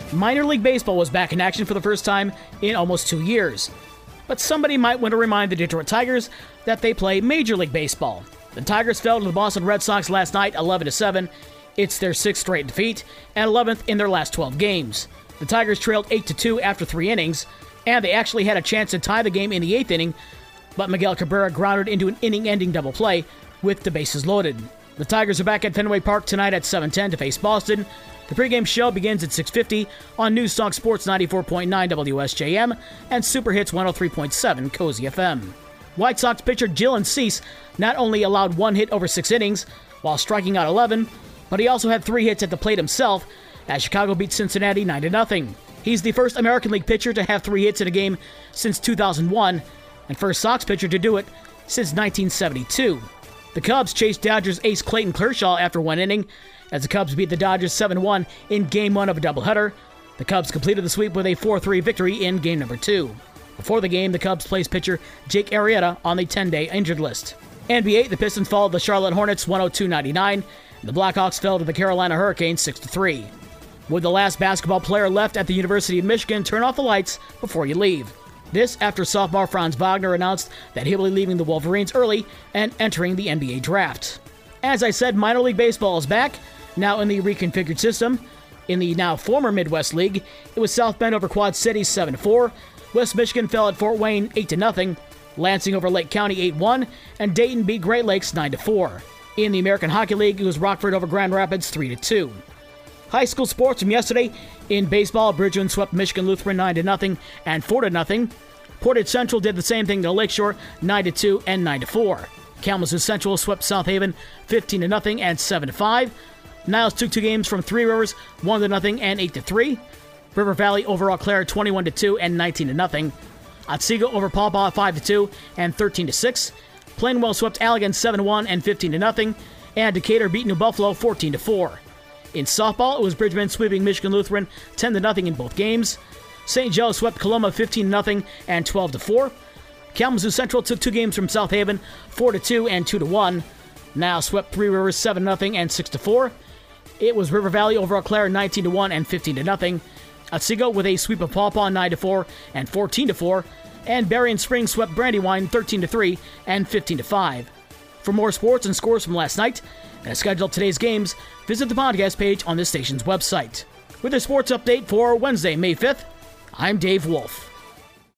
Minor League Baseball was back in action for the first time in almost 2 years. But somebody might want to remind the Detroit Tigers that they play Major League Baseball. The Tigers fell to the Boston Red Sox last night 11-7. It's their 6th straight defeat and 11th in their last 12 games. The Tigers trailed 8-2 after 3 innings, and they actually had a chance to tie the game in the 8th inning, but Miguel Cabrera grounded into an inning-ending double play with the bases loaded. The Tigers are back at Fenway Park tonight at 7:10 to face Boston. The pregame show begins at 6:50 on News Talk Sports 94.9 WSJM and Super Hits 103.7 Cozy FM. White Sox pitcher Dylan Cease not only allowed 1 hit over 6 innings while striking out 11, but he also had 3 hits at the plate himself as Chicago beat Cincinnati 9-0. He's the first American League pitcher to have 3 hits in a game since 2001 and first Sox pitcher to do it since 1972. The Cubs chased Dodgers ace Clayton Kershaw after 1 inning as the Cubs beat the Dodgers 7-1 in Game 1 of a doubleheader. The Cubs completed the sweep with a 4-3 victory in Game number 2. Before the game, the Cubs placed pitcher Jake Arrieta on the 10-day injured list. NBA, the Pistons followed the Charlotte Hornets 102-99, and the Blackhawks fell to the Carolina Hurricanes 6-3. Would the last basketball player left at the University of Michigan turn off the lights before you leave? This after sophomore Franz Wagner announced that he'll be leaving the Wolverines early and entering the NBA draft. As I said, minor league baseball is back, now in the reconfigured system. In the now former Midwest League, it was South Bend over Quad City 7-4, West Michigan fell at Fort Wayne 8-0, Lansing over Lake County 8-1, and Dayton beat Great Lakes 9-4. In the American Hockey League, it was Rockford over Grand Rapids 3-2. High school sports from yesterday. In baseball, Bridgeland swept Michigan Lutheran 9-0 and 4-0. Portage Central did the same thing to Lakeshore 9-2 and 9-4. Kalamazoo Central swept South Haven 15-0 and 7-5. Niles took 2 games from Three Rivers 1-0 and 8-3. River Valley over Eau Claire 21-2 and 19-0. Otsego over Paw Paw 5-2 and 13-6. Plainwell swept Allegan 7-1 and 15-0. And Decatur beat New Buffalo 14-4. In softball, it was Bridgman sweeping Michigan Lutheran 10-0 in both games. St. Joe swept Coloma 15-0 and 12-4. Kalamazoo Central took 2 games from South Haven 4-2 and 2-1. Niles swept Three Rivers 7-0 and 6-4. It was River Valley over Eau Claire 19-1 and 15-0. Otsego with a sweep of Paw Paw 9-4 and 14-4. And Berrien Springs swept Brandywine 13-3 and 15-5. For more sports and scores from last night and a schedule of today's games, visit the podcast page on this station's website. With a sports update for Wednesday, May 5th, I'm Dave Wolf.